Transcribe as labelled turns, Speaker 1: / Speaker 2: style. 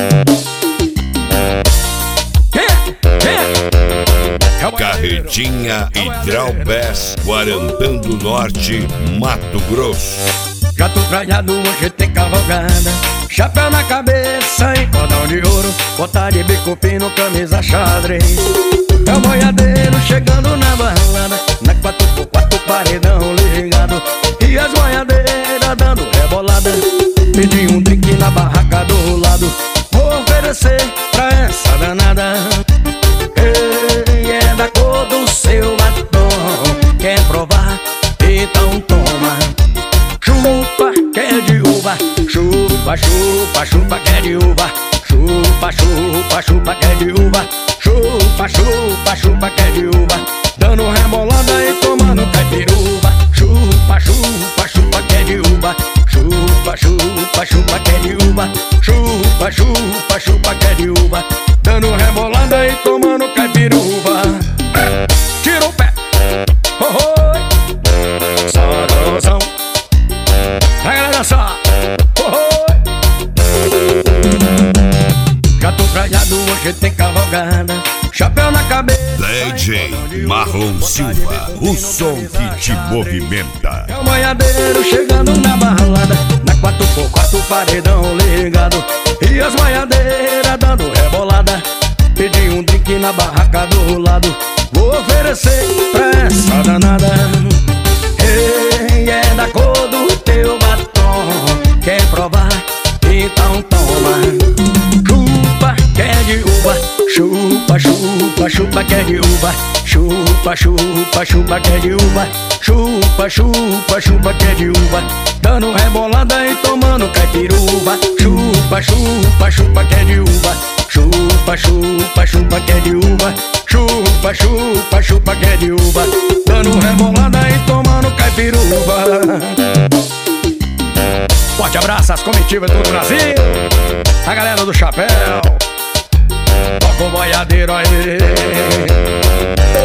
Speaker 1: Carretinha Hidrobés, Guarantã do Norte, Mato Grosso.
Speaker 2: Gato tralhado hoje tem cavalgada, chapéu na cabeça e cordão de ouro, bota de bico fino, camisa xadrez. É o boiadeiro chegando na balada, na 4x4 paredão ligado, e as boiadeiras dando rebolada. Pedi um drink na barraca do lado, vou oferecer pra essa danada. Ei, é da cor do seu batom, quer provar? Então toma. Chupa, que é de uva, chupa, chupa, chupa, que é de uva. Chupa, chupa, chupa, que é de uva. Chupa, chupa, chupa, que é de uva. Dando rebolada e tomando caipiruva. Chupa, chupa, chupa, que é de uva. Chupa, chupa, chupa, que é de uva. Chupa, chupa, chupa, que é de uva. Dando rebolada e tomando caipiruva. Tira o pé, oh, oh. Sadozão. A galera dançar, oh, oh. Gato tralhado hoje tem cavalgada, chapéu na cabeça.
Speaker 1: DJ Marlon Silva, o som que te movimenta.
Speaker 2: É o boiadeiro chegando na balada, na 4x4 paredão ligado, e as boiadeiras dando rebolada. Pedi um drink na barraca do lado, vou oferecer pra essa danada. Ei, é da cor do teu batom, quer provar? Então toma. Chupa, que é de uva. Chupa, chupa, chupa, que é de uva. Chupa, chupa, chupa, que é de uva. Chupa, chupa, chupa, que é de uva. Dando rebolada e tomando caipiruva. Chupa, chupa, chupa, que é de uva. Chupa, chupa, chupa, que é de uva. Chupa, chupa, chupa, que é de uva. Dando rebolada e tomando caipiruva. Forte abraço às comitivas do Brasil, a galera do chapéu, toca o boiadeiro aí.